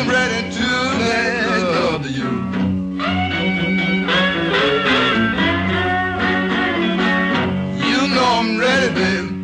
I'm ready to make love to you. You know I'm ready, baby.